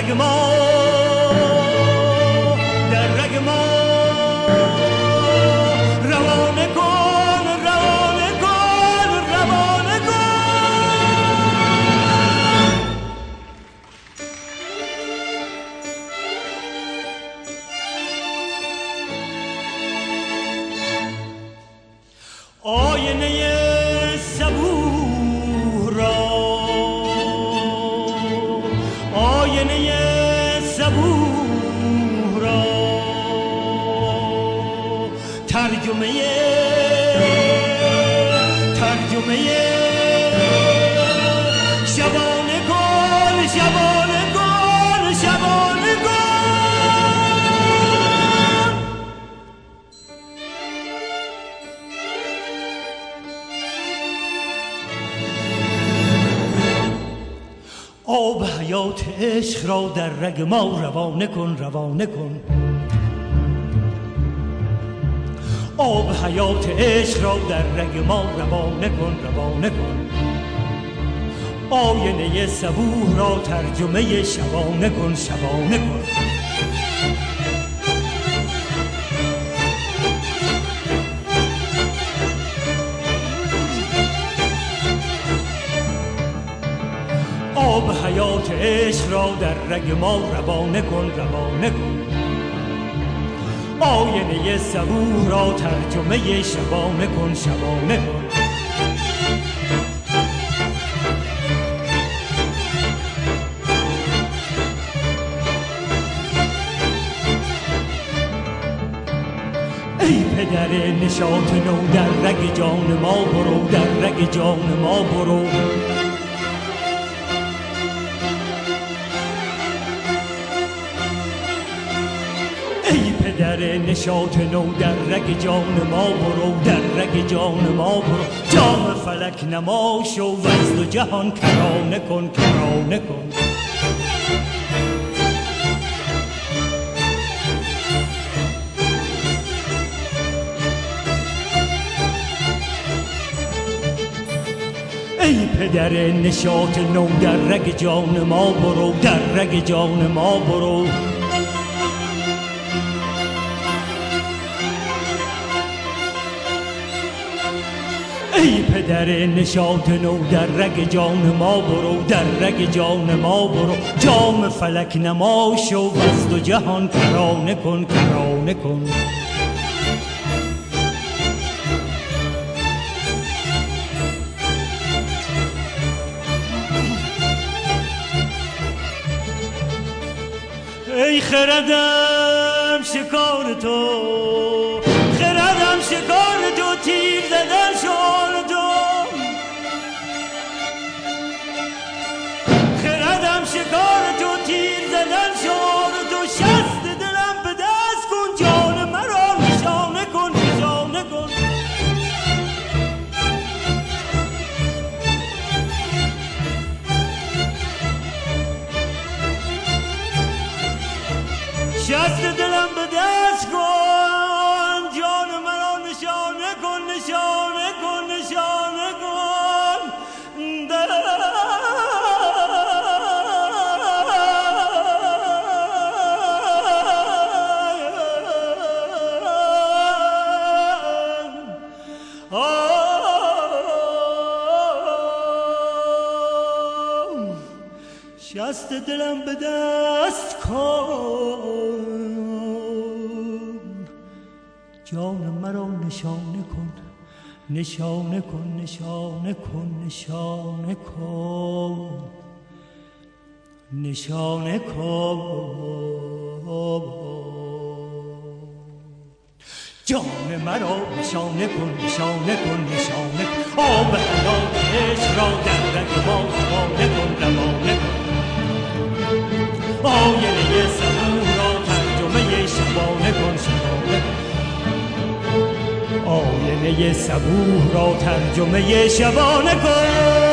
رگ ما در رگ ما روانه کن روانه کن روانه کن. آینه صبور را آینه صبور را ترجمه شبانه کن شبانه کن شبانه کن. آب حیات عشق را در رگ ما روانه کن روانه کن. آب حیات عشق را در رگ ما روانه کن روانه کن. آینه صبور را ترجمه شبانه کن شبانه کن. آب حیات عشق را در رگ ما روانه کن روانه کن. آینه صبور را ترجمه شبانه کن شبانه کن. ای پدر نشاط نو در رگ جان ما برو در رگ جان ما برو. در نشاط نو در رگ جان ما برو در رگ جان ما برو. جام فلک نما شو و از دو جهان کرانه کن کرانه کن. ای پدر نشاط نو در رگ جان ما برو در رگ جان ما برو. ای پدر نشاط نو در رگ جان ما برو در رگ جان ما برو. جام فلک نما شو و از دو جهان کرانه کن کرانه کن. ای خردم شکار تو خردم شکار تو تیر زدن شعار تو. خردم شکار تو تیر زدن شعار تو. شست دلم به دست کن جان مرا نشانه کن نشانه کن. شست دلم به دست کن جان مرا نشانه کن نشانه کن نشانه کن. شست دلم به دست کن جان مرا نشانه کن نشانه کن نشانه کن نشانه کن نشانه کن. جان مرا نشانه کن نشانه کن نشانه کن. آب حیات عشق را در رگ ما روانه کن روانه کن. آینه صبور را ترجمه شبانه کن شبانه کن. آینه صبور را ترجمه شبانه کن.